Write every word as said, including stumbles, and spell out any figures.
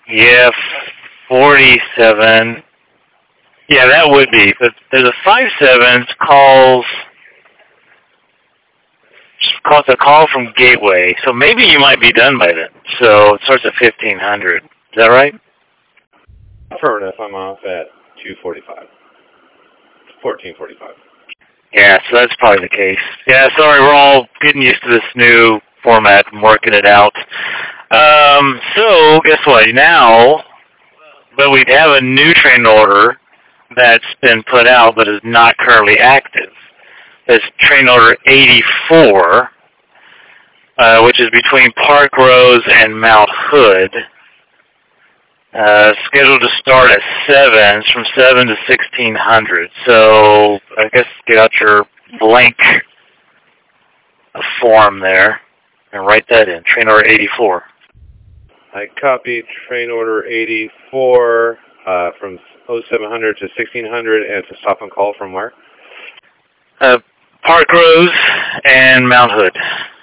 Yeah, forty-seven. Yeah, that would be. But there's a five seven calls. Calls a call from Gateway. So maybe you might be done by then. So it starts at fifteen hundred. Is that right? Affirmative. I'm off at two forty-five. fourteen forty-five. Yeah, so that's probably the case. Yeah, sorry, we're all getting used to this new format and working it out. Um, so guess what? Now, but we have a new train order that's been put out but is not currently active. It's train order eighty-four, uh, which is between Park Rose and Mount Hood. Uh, scheduled to start at seven. It's from seven to sixteen hundred. So I guess get out your blank form there and write that in. Train order eighty-four. I copied train order eighty-four uh, from oh seven hundred to sixteen hundred, and it's a stop and call from where? Uh, Park Rose and Mount Hood.